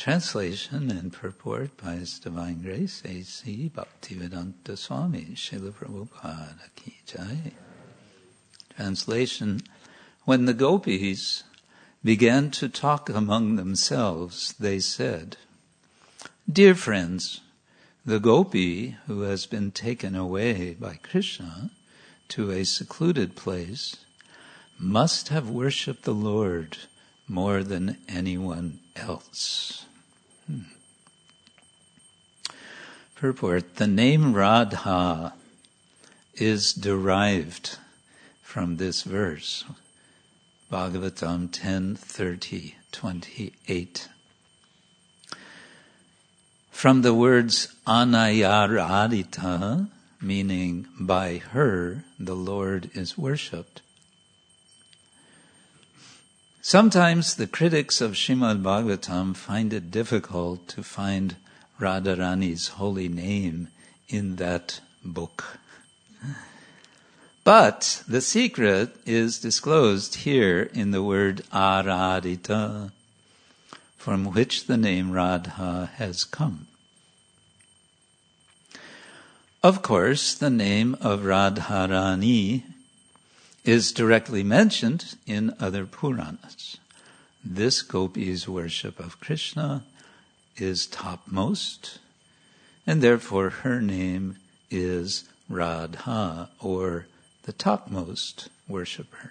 Translation and purport by His Divine Grace A.C. Bhaktivedanta Swami Srila Prabhupada Ki Jai. Translation: When the gopis began to talk among themselves, they said, "Dear friends, the gopi who has been taken away by Krishna to a secluded place must have worshipped the Lord more than anyone else." Purport: the name Radha is derived from this verse, Bhagavatam 10:30-28. From the words Anayaradita, meaning by her the Lord is worshipped. Sometimes the critics of Srimad Bhagavatam find it difficult to find Radharani's holy name in that book. But the secret is disclosed here in the word Aradita, from which the name Radha has come. Of course, the name of Radharani is directly mentioned in other Puranas. This gopi's worship of Krishna is topmost, and therefore her name is Radha, or the topmost worshipper.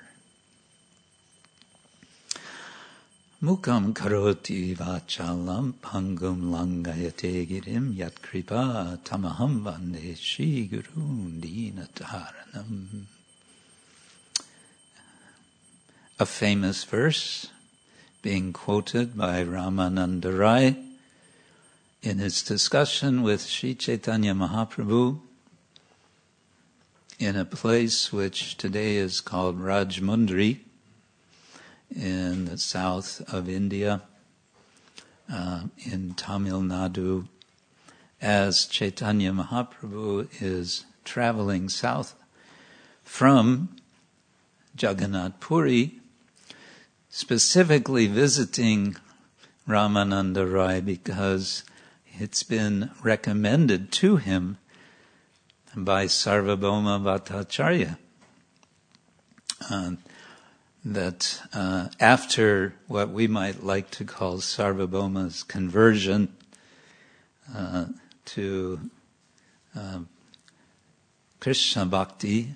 Mukam karoti vachalam pangum langayate girim yat kripa tamaham vande Shri Guru dinataranam. A famous verse being quoted by Ramananda Rai in his discussion with Sri Chaitanya Mahaprabhu in a place which today is called Rajmundry in the south of India, in Tamil Nadu, as Chaitanya Mahaprabhu is traveling south from Jagannath Puri, specifically visiting Ramananda Rai because it's been recommended to him by Sarvabhauma Bhattacharya that after what we might like to call Sarvabhauma's conversion to Krishna Bhakti,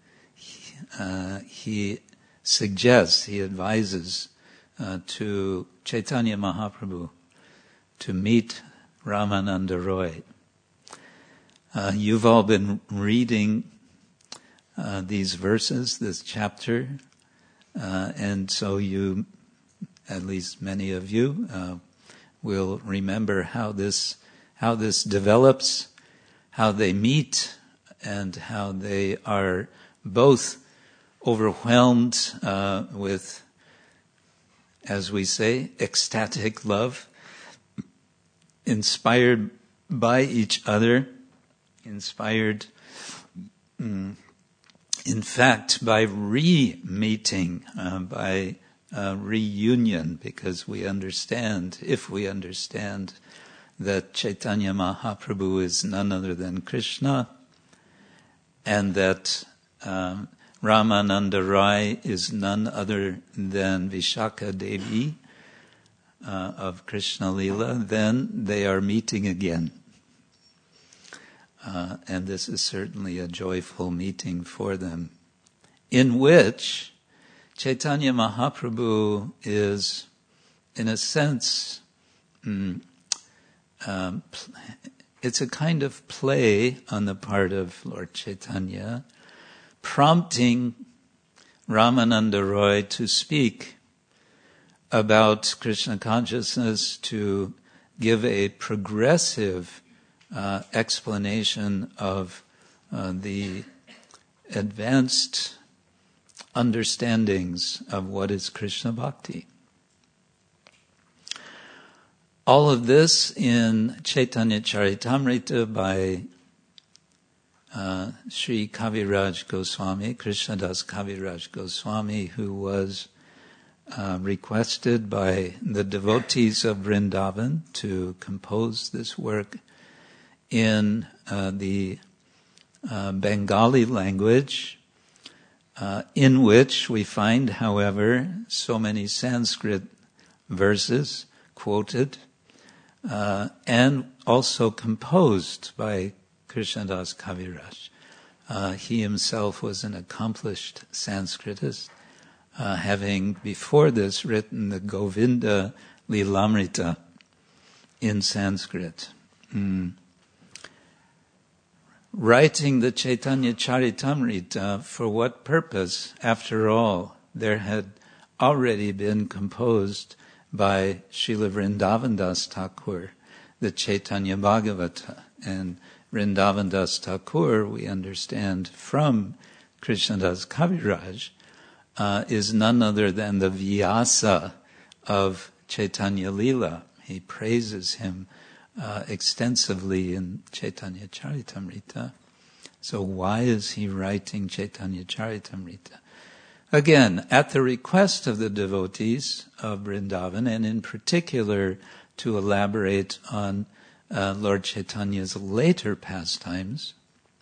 he advises to Chaitanya Mahaprabhu to meet Ramananda Roy. You've all been reading these verses, this chapter, and so you, at least many of you, will remember how this develops, how they meet, and how they are both overwhelmed with, as we say, ecstatic love, inspired by each other, inspired, in fact, by re-meeting, by reunion, because if we understand that Chaitanya Mahaprabhu is none other than Krishna, and that Ramananda Rai is none other than Vishakha Devi of Krishna Lila, then they are meeting again. And this is certainly a joyful meeting for them, in which Chaitanya Mahaprabhu is, in a sense, it's a kind of play on the part of Lord Chaitanya, prompting Ramananda Roy to speak about Krishna consciousness, to give a progressive explanation of the advanced understandings of what is Krishna Bhakti. All of this in Chaitanya Charitamrita by Sri Kaviraj Goswami, Krishnadas Kaviraj Goswami, who was requested by the devotees of Vrindavan to compose this work in the Bengali language, in which we find, however, so many Sanskrit verses quoted, and also composed by Krishnadas Kaviraj. He himself was an accomplished Sanskritist, having before this written the Govinda Lilamrita in Sanskrit. Writing the Chaitanya Charitamrita, for what purpose? After all, there had already been composed by Srila Vrindavan Das Thakur the Chaitanya Bhagavata. And Vrindavan Das Thakur, we understand from Krishnadas Kaviraj, is none other than the Vyasa of Chaitanya Leela. He praises him extensively in Chaitanya Charitamrita. So why is he writing Chaitanya Charitamrita? Again, at the request of the devotees of Vrindavan, and in particular to elaborate on Lord Chaitanya's later pastimes,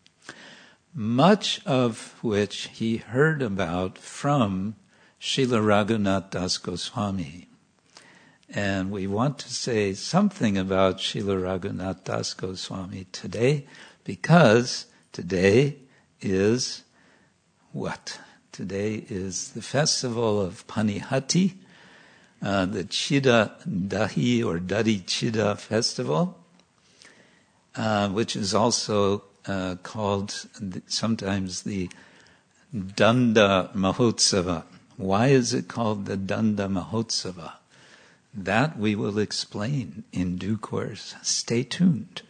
much of which he heard about from Srila Raghunath Das Goswami. And we want to say something about Srila Raghunath Das Goswami today, because today is what? Today is the festival of Panihati, the Chida Dahi or Dadi Chida festival, which is also called sometimes the Danda Mahotsava. Why is it called the Danda Mahotsava? That we will explain in due course. Stay tuned.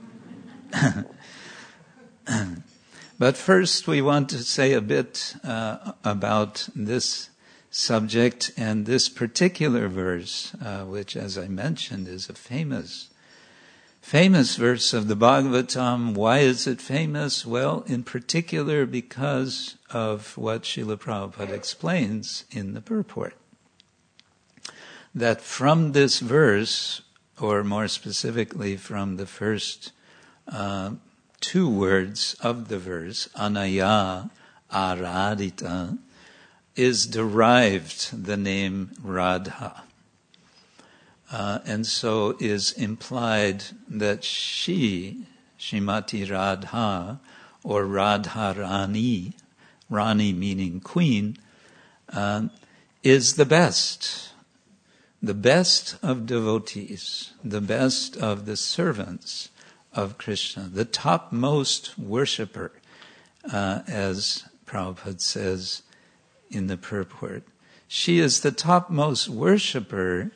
But first we want to say a bit about this subject and this particular verse, which, as I mentioned, is a famous verse of the Bhagavatam. Why is it famous? Well, in particular because of what Srila Prabhupada explains in the purport. That from this verse, or more specifically from the first two words of the verse, Anaya Aradita, is derived the name Radha. And so is implied that she, Shrimati Radha, or Radharani, Rani meaning queen, is the best of devotees, the best of the servants of Krishna, the topmost worshipper, as Prabhupada says in the purport. She is the topmost worshipper,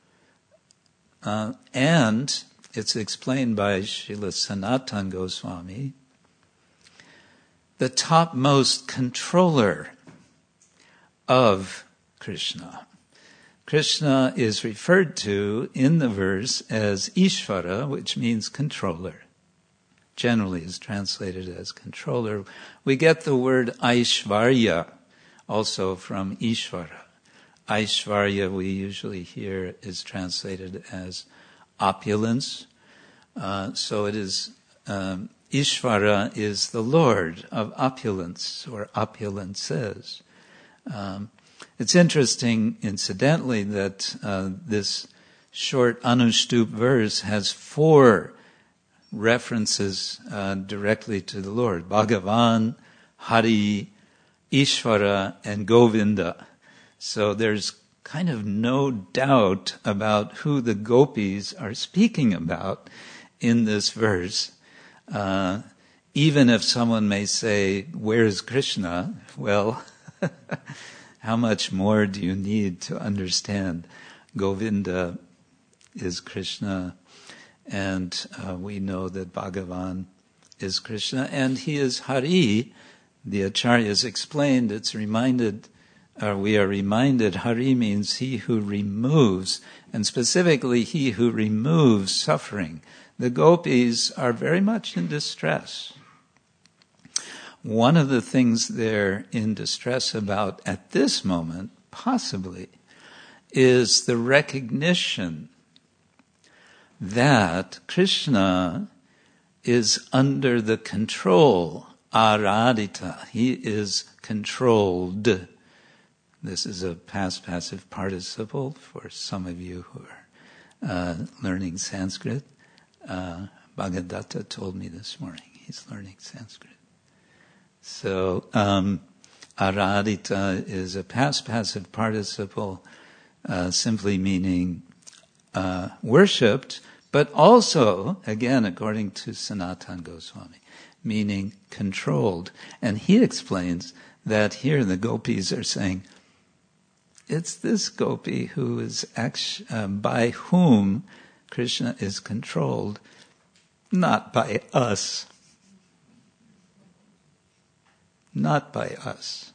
and it's explained by Srila Sanatana Goswami, the topmost controller of Krishna. Krishna is referred to in the verse as Ishvara, which means controller. Generally is translated as controller. We get the word Aishvarya also from Ishvara. Aishvarya we usually hear is translated as opulence. So it is, Ishvara is the Lord of opulence or opulences. It's interesting, incidentally, that this short Anushtup verse has 4 references directly to the Lord. Bhagavan, Hari, Ishvara, and Govinda. So there's kind of no doubt about who the gopis are speaking about in this verse. Even if someone may say, where is Krishna? Well, how much more do you need to understand? Govinda is Krishna, and we know that Bhagavan is Krishna, and he is Hari. The Acharyas explained, we are reminded, Hari means he who removes, and specifically he who removes suffering. The gopis are very much in distress. One of the things they're in distress about at this moment, possibly, is the recognition that Krishna is under the control, aradita. He is controlled. This is a past passive participle for some of you who are learning Sanskrit. Bhagadatta told me this morning he's learning Sanskrit. So aradita is a past passive participle, simply meaning worshipped, but also, again, according to Sanatana Goswami, meaning controlled. And he explains that here the gopis are saying, it's this gopi who is by whom Krishna is controlled, not by us. Not by us.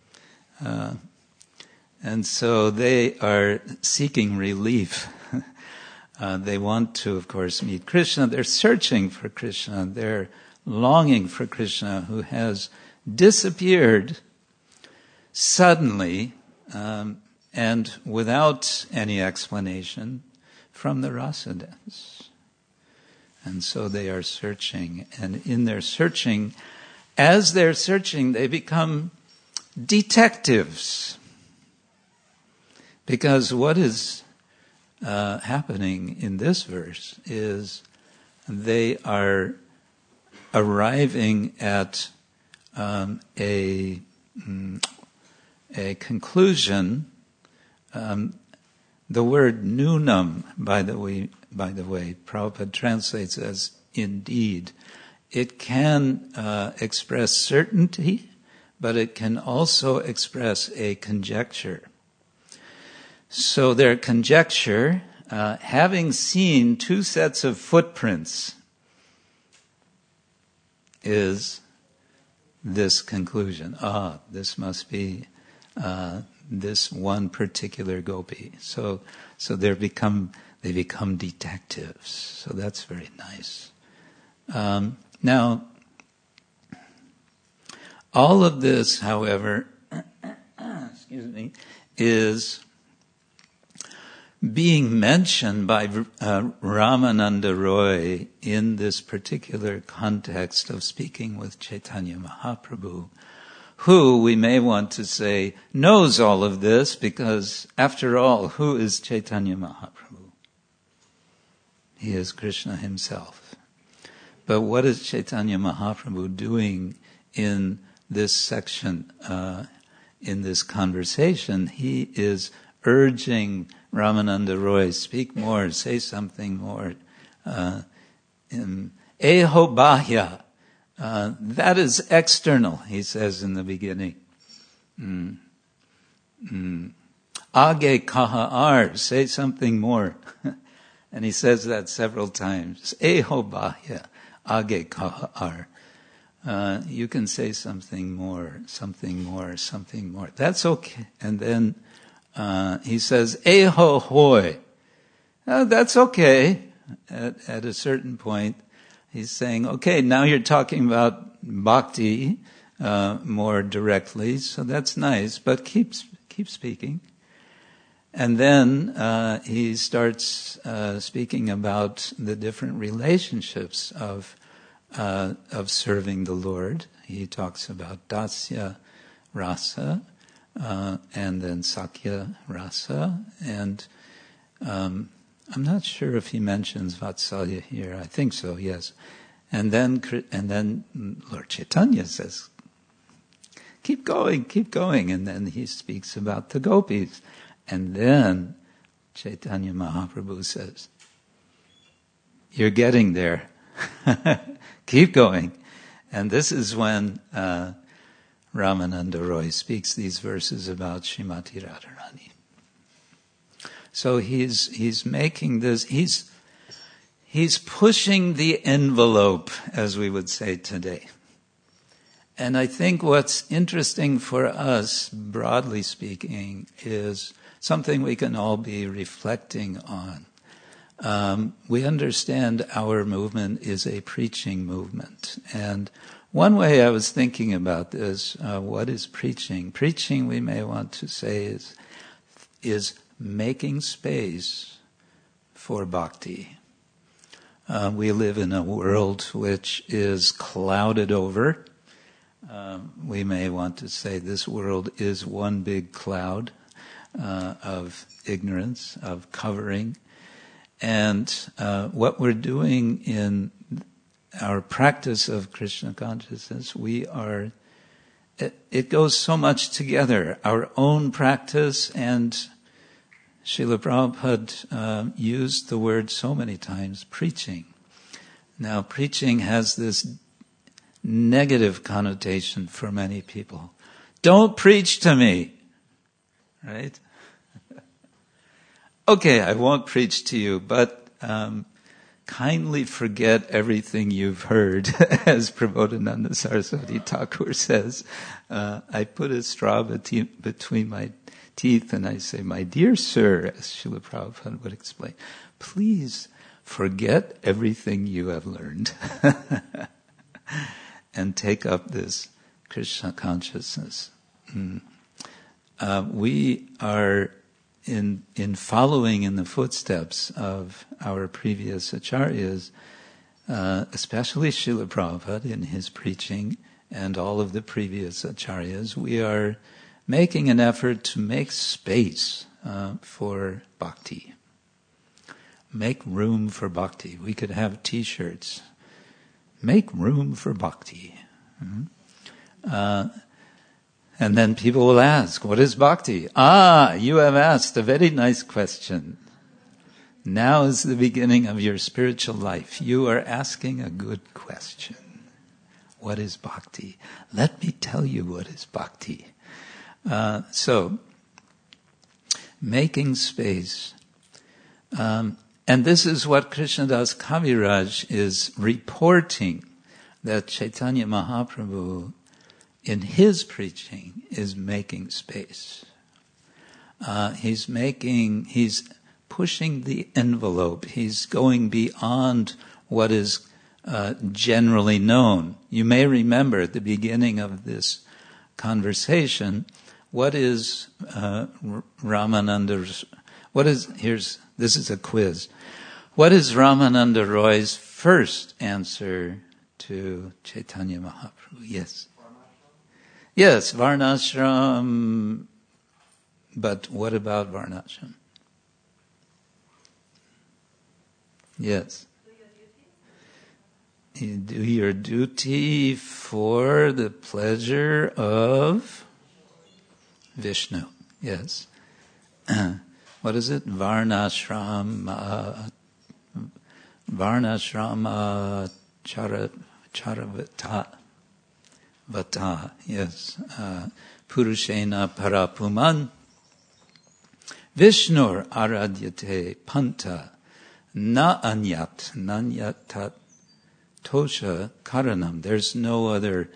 And so they are seeking relief. They want to, of course, meet Krishna. They're searching for Krishna. They're longing for Krishna, who has disappeared suddenly and without any explanation from the rasa dance. And so they are searching. And in their searching, as they're searching, they become detectives. Because what is happening in this verse is they are arriving at a conclusion. The word nunam, by the way, Prabhupada translates as indeed. It can express certainty, but it can also express a conjecture. So their conjecture, having seen two sets of footprints, is this conclusion. This must be this one particular gopi. So they become detectives. So that's very nice. Now, all of this, however, is being mentioned by Ramananda Roy in this particular context of speaking with Chaitanya Mahaprabhu, who we may want to say knows all of this, because after all, who is Chaitanya Mahaprabhu? He is Krishna himself. But what is Chaitanya Mahaprabhu doing in this section, in this conversation? He is urging Ramananda Roy, speak more, say something more. Eho bahya, that is external, he says in the beginning. Age kaha say something more. And he says that several times. Eho bahya, age kaha you can say something more, something more, something more. That's okay. And then he says, Eho hoy. That's okay. At a certain point, he's saying, okay, now you're talking about bhakti more directly, so that's nice, but keep speaking. And then he starts speaking about the different relationships of serving the Lord. He talks about dasya rasa, and then Sakya Rasa, and I'm not sure if he mentions Vatsalya here. I think so, yes. And then Lord Chaitanya says, keep going, and then he speaks about the gopis. And then Chaitanya Mahaprabhu says, you're getting there. Keep going. And this is when Ramananda Roy speaks these verses about Srimati Radharani. So he's making this, he's pushing the envelope, as we would say today. And I think what's interesting for us, broadly speaking, is something we can all be reflecting on. We understand our movement is a preaching movement. And one way I was thinking about this, what is preaching? Preaching, we may want to say, is making space for bhakti. We live in a world which is clouded over. We may want to say this world is one big cloud of ignorance, of covering. And what we're doing in our practice of Krishna consciousness, it goes so much together. Our own practice, and Srila Prabhupada used the word so many times, preaching. Now, preaching has this negative connotation for many people. Don't preach to me, right? Okay, I won't preach to you, but kindly forget everything you've heard, as Prabodhananda Saraswati Thakur says. I put a straw between my teeth and I say, my dear sir, as Srila Prabhupada would explain, please forget everything you have learned and take up this Krishna consciousness. We are in following in the footsteps of our previous acharyas, especially Srila Prabhupada in his preaching and all of the previous acharyas, we are making an effort to make space for bhakti. Make room for bhakti. We could have t-shirts. Make room for bhakti. And then people will ask, what is bhakti? You have asked a very nice question. Now is the beginning of your spiritual life. You are asking a good question. What is bhakti? Let me tell you what is bhakti. So, making space. And this is what Krishnadas Kaviraj is reporting, that Chaitanya Mahaprabhu in his preaching is making space. He's pushing the envelope. He's going beyond what is generally known. You may remember at the beginning of this conversation, what is Ramananda's, this is a quiz. What is Ramananda Roy's first answer to Chaitanya Mahaprabhu? Yes. Yes, Varnashram. But what about Varnashram? Yes. You do your duty for the pleasure of Vishnu. Yes. What is it? Varnashrama charavata. Vata, yes. Purushena parapuman. Vishnur aradyate panta. Na anyat. Nanyatat tosha karanam. There's no other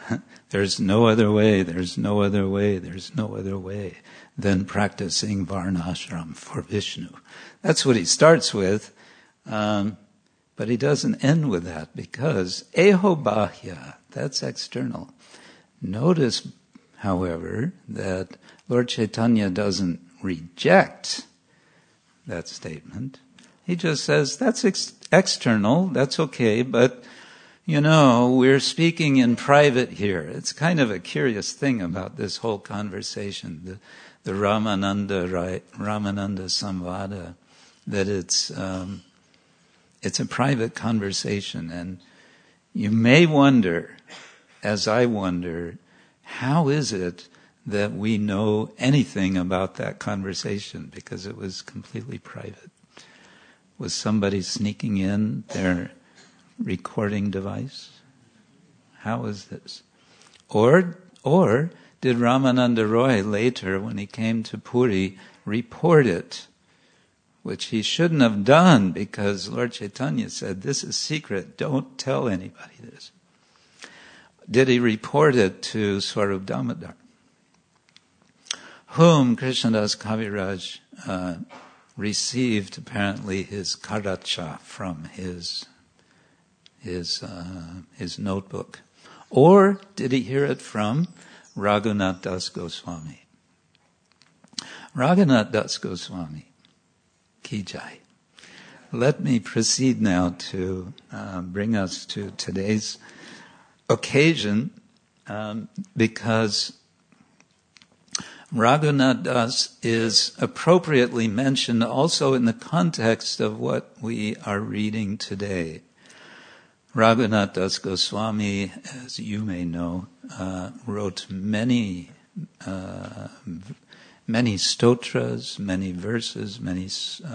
way than practicing Varnashram for Vishnu. That's what he starts with. But he doesn't end with that, because eho bahya, that's external. Notice, however, that Lord Chaitanya doesn't reject that statement. He just says, that's external, that's okay, but, we're speaking in private here. It's kind of a curious thing about this whole conversation, the Ramananda Samvada, that it's a private conversation, and you may wonder, as I wonder, how is it that we know anything about that conversation, because it was completely private? Was somebody sneaking in their recording device? How is this? Or did Ramananda Roy later, when he came to Puri, report it? Which he shouldn't have done, because Lord Chaitanya said, this is secret, don't tell anybody this. Did he report it to Swarup Damodar, whom Krishnadas Kaviraj received apparently his karacha from his notebook? Or did he hear it from Raghunath Das Goswami? Raghunath Das Goswami, Ki Jai. Let me proceed now to bring us to today's occasion, because Raghunath Das is appropriately mentioned also in the context of what we are reading today. Raghunath Das Goswami, as you may know, wrote many stotras, many verses, many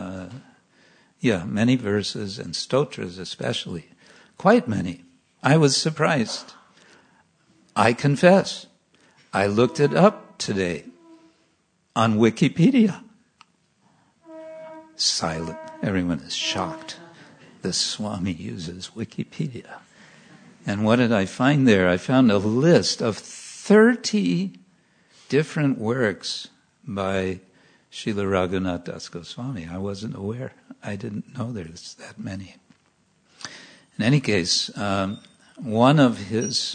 verses and stotras especially. Quite many. I was surprised. I confess. I looked it up today on Wikipedia. Silent. Everyone is shocked. The Swami uses Wikipedia. And what did I find there? I found a list of 30 different works by Srila Raghunath Das Goswami. I wasn't aware. I didn't know there's that many. In any case, one of his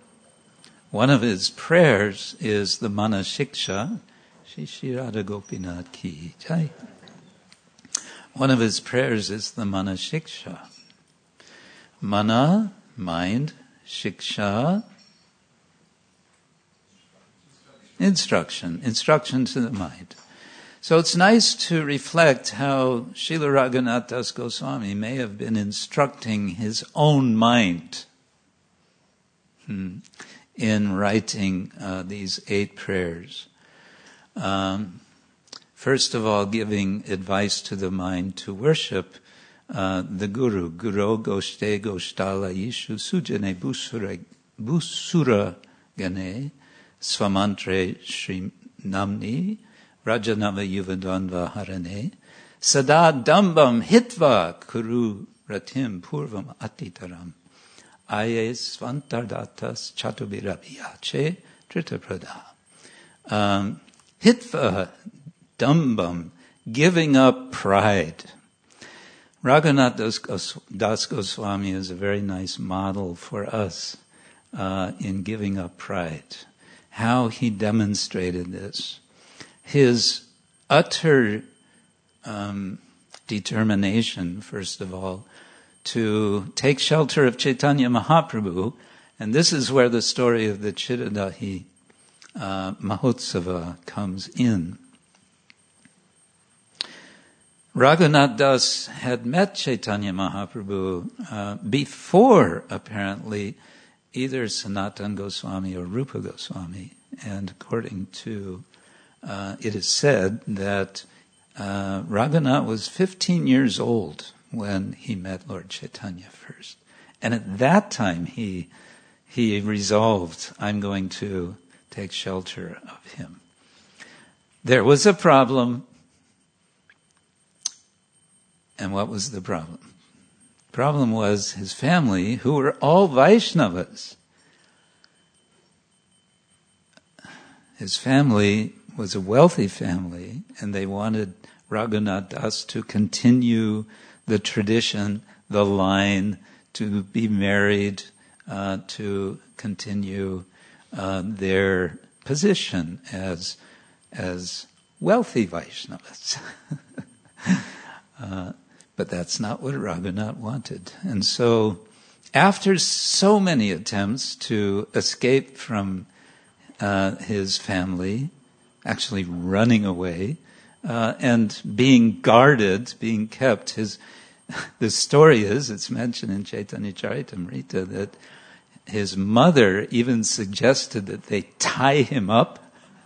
prayers is the Mana Shiksha. Shri Radha Gopinath Ki Jai. One of his prayers is the Mana Shiksha. Mana, mind, Shiksha, instruction to the mind. So it's nice to reflect how Srila Raghunath Das Goswami may have been instructing his own mind in writing these 8 prayers. First of all, giving advice to the mind to worship the Guru. Guru Goshte Goshtala Yishu Sujane Busura Gane Swamantre Shri Namni Rajanava Yuvadvanva Harane Sada Dambam Hitva Kuru Ratim Purvam Atitaram Aye Svantardatas Chatubiraviyache Tritaprada. Hitva Dambam, giving up pride. Raghunath Das Goswami is a very nice model for us in giving up pride. How he demonstrated this. His utter determination, first of all, to take shelter of Chaitanya Mahaprabhu, and this is where the story of the Chidadahi Mahotsava comes in. Raghunath Das had met Chaitanya Mahaprabhu before, apparently, either Sanatana Goswami or Rupa Goswami. And according to, it is said that Raghunath was 15 years old when he met Lord Chaitanya first. And at that time he resolved, I'm going to take shelter of him. There was a problem. And what was the problem? The problem was his family, who were all Vaishnavas. His family was a wealthy family, and they wanted Raghunath Das to continue the tradition, the line, to be married, to continue their position as wealthy Vaishnavas. But that's not what Raghunath wanted. And so, after so many attempts to escape from his family, actually running away, and being guarded, being kept, the story is, it's mentioned in Chaitanya Charitamrita, that his mother even suggested that they tie him up.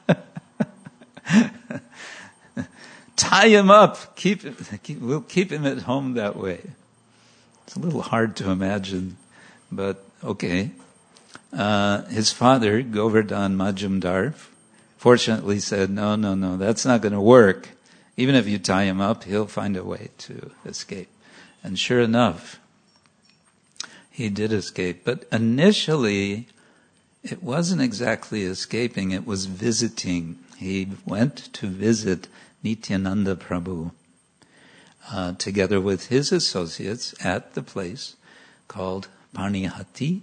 Tie him up. We'll keep him at home that way. It's a little hard to imagine, but okay. His father, Govardhan Majumdar, fortunately said, no, that's not going to work. Even if you tie him up, he'll find a way to escape. And sure enough, he did escape. But initially, it wasn't exactly escaping, it was visiting. He went to visit Nityananda Prabhu, together with his associates at the place called Parnihati.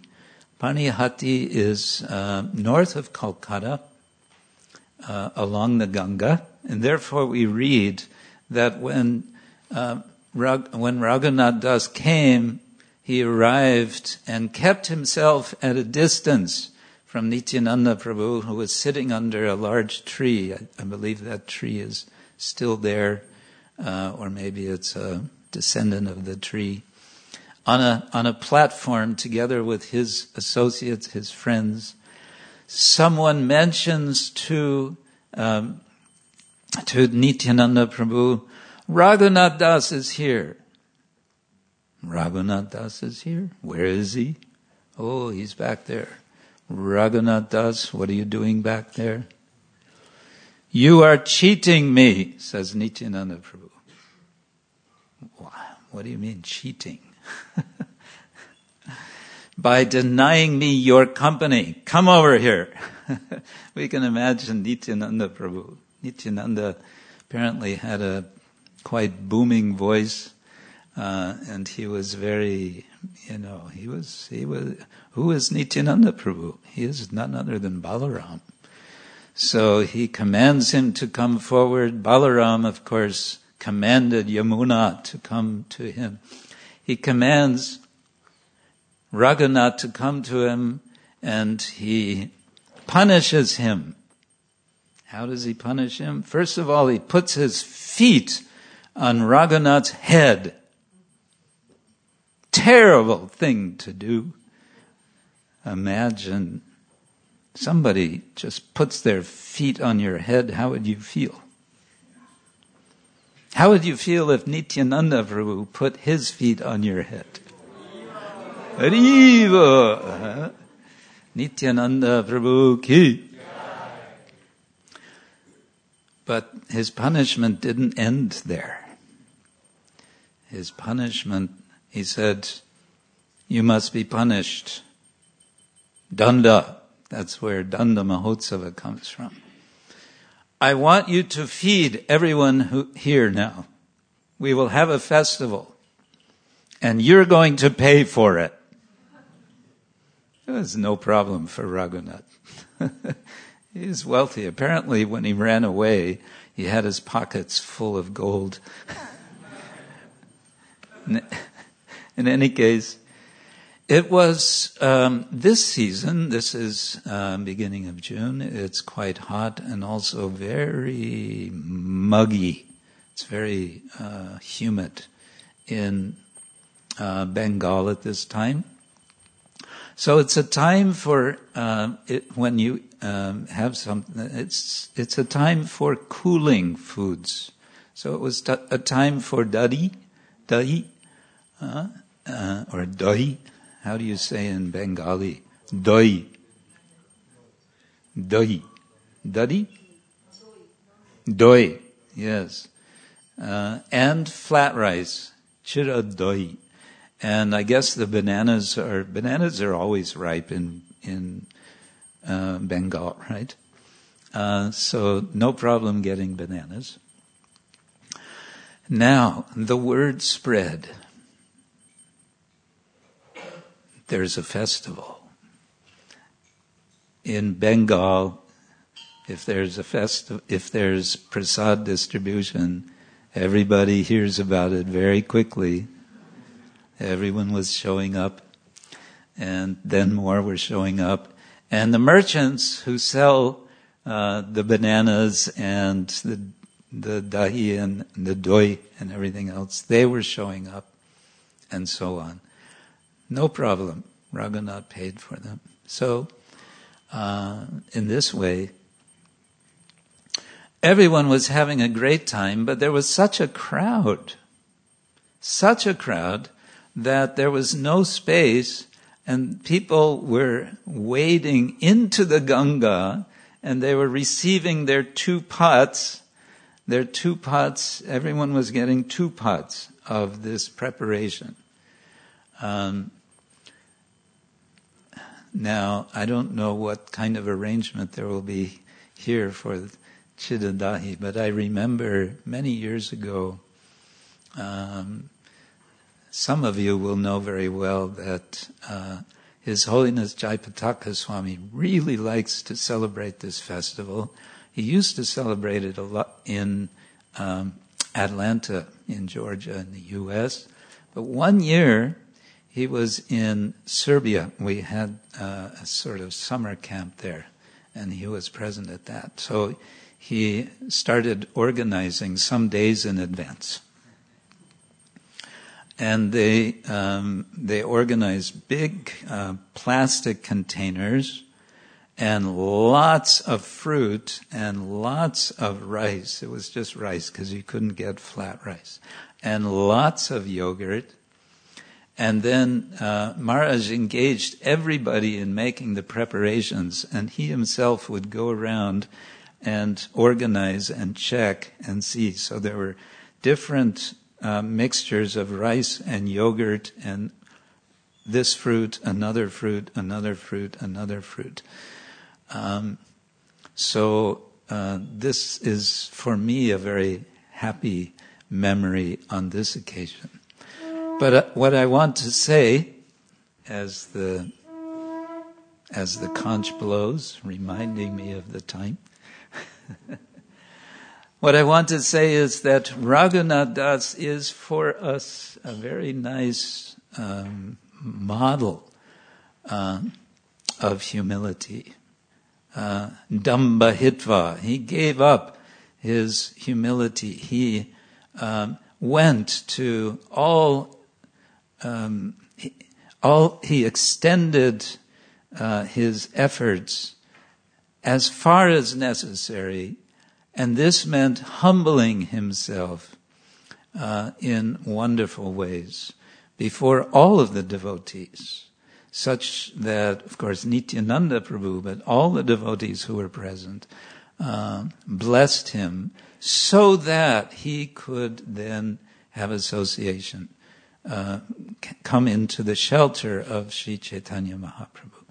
Parnihati is north of Kolkata, along the Ganga, And therefore we read that when Raghunath Das came, he arrived and kept himself at a distance from Nityananda Prabhu, who was sitting under a large tree. I believe that tree is still there, or maybe it's a descendant of the tree, on a platform together with his associates, his friends. Someone mentions to Nityananda Prabhu, Raghunath Das is here. Raghunath Das is here? Where is he? Oh, he's back there. Raghunath Das, what are you doing back there? You are cheating me, says Nityananda Prabhu. What do you mean cheating? By denying me your company. Come over here. We can imagine Nityananda Prabhu. Nityananda apparently had a quite booming voice, and he was very, who is Nityananda Prabhu? He is none other than Balaram. So he commands him to come forward. Balaram, of course, commanded Yamuna to come to him. He commands Raghunath to come to him, and he punishes him. How does he punish him? First of all, he puts his feet on Raghunath's head. Terrible thing to do. Imagine somebody just puts their feet on your head. How would you feel? How would you feel if Nityananda Prabhu put his feet on your head? Hariva! Nityananda Prabhu ki. But his punishment didn't end there. His punishment, he said, you must be punished. Danda. That's where Danda Mahotsava comes from. I want you to feed everyone here now. We will have a festival, and you're going to pay for it. It was no problem for Raghunath. He was wealthy. Apparently, when he ran away, he had his pockets full of gold. In any case, it was this season, this is beginning of June, it's quite hot and also very muggy. It's very humid in Bengal at this time. So it's a time for, when you have something, it's a time for cooling foods. So it was a time for dahi, or dahi. How do you say in Bengali? Dahi. Dahi. Dahi? Doi. Yes. And flat rice. Chira dahi. And I guess the bananas are always ripe in Bengal, right? So no problem getting bananas. Now, the word spread. There's a festival. In Bengal, if there's prasad distribution, everybody hears about it very quickly. Everyone was showing up, and then more were showing up. And the merchants who sell the bananas and the dahi and the doi and everything else, they were showing up, and so on. No problem. Raghunath paid for them. So, in this way, everyone was having a great time, but there was such a crowd that there was no space, and people were wading into the Ganga, and they were receiving their two pots. Everyone was getting 2 pots of this preparation. Now, I don't know what kind of arrangement there will be here for Chidadahi, but I remember many years ago, some of you will know very well that His Holiness Jayapataka Swami really likes to celebrate this festival. He used to celebrate it a lot in Atlanta, in Georgia, in the U.S. But one year, he was in Serbia. We had a sort of summer camp there, and he was present at that. So he started organizing some days in advance. And they organized big plastic containers and lots of fruit and lots of rice. It was just rice because you couldn't get flat rice. And lots of yogurt. And then Maharaj engaged everybody in making the preparations, and he himself would go around and organize and check and see. So there were different mixtures of rice and yogurt and this fruit, another fruit, another fruit, another fruit. So this is, for me, a very happy memory on this occasion. But what I want to say, as the conch blows, reminding me of the time, what I want to say is that Raghunath Das is for us a very nice model of humility. Damba Hitva. He gave up his humility. He went to he extended his efforts as far as necessary, and this meant humbling himself in wonderful ways before all of the devotees, such that, of course, Nityananda Prabhu, but all the devotees who were present, blessed him so that he could then have association, come into the shelter of Sri Chaitanya Mahaprabhu.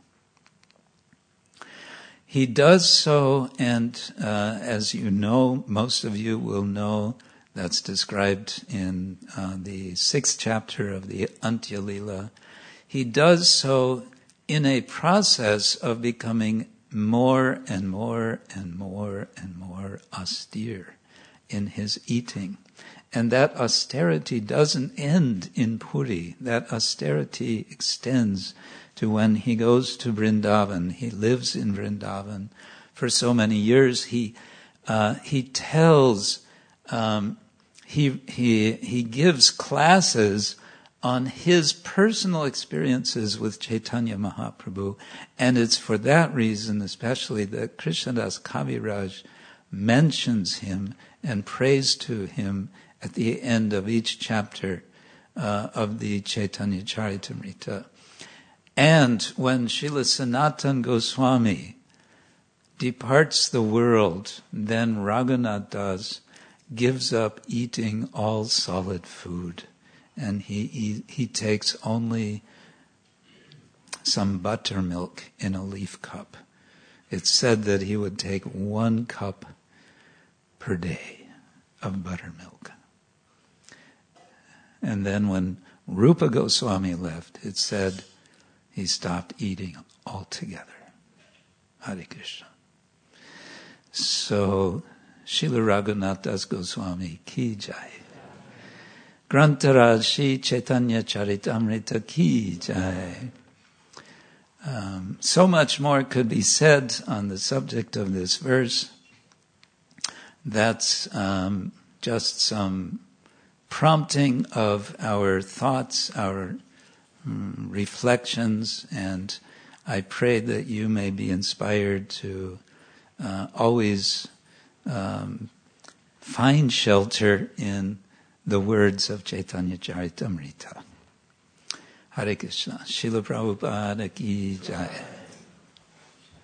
He does so, and as you know, most of you will know, that's described in the 6th chapter of the Antya Lila. He does so in a process of becoming more and more and more and more austere in his eating. And that austerity doesn't end in Puri. That austerity extends to when he goes to Vrindavan. He lives in Vrindavan for so many years. He tells, he gives classes on his personal experiences with Chaitanya Mahaprabhu, and it's for that reason, especially, that Krishnadas Kaviraj mentions him and prays to him at the end of each chapter of the Chaitanya Charitamrita. And when Srila Sanatana Goswami departs the world, then Raghunath Das gives up eating all solid food, and he takes only some buttermilk in a leaf cup. It's said that he would take 1 cup per day of buttermilk. And then when Rupa Goswami left, it said he stopped eating altogether. Hare Krishna. So, Srila Raghunath Das Goswami ki jai. Grantaraj Shri Chaitanya Charitamrita ki jai. So much more could be said on the subject of this verse. That's just some prompting of our thoughts, our reflections, and I pray that you may be inspired to always find shelter in the words of Chaitanya Charitamrita. Hare Krishna. Srila Prabhupada ki jai.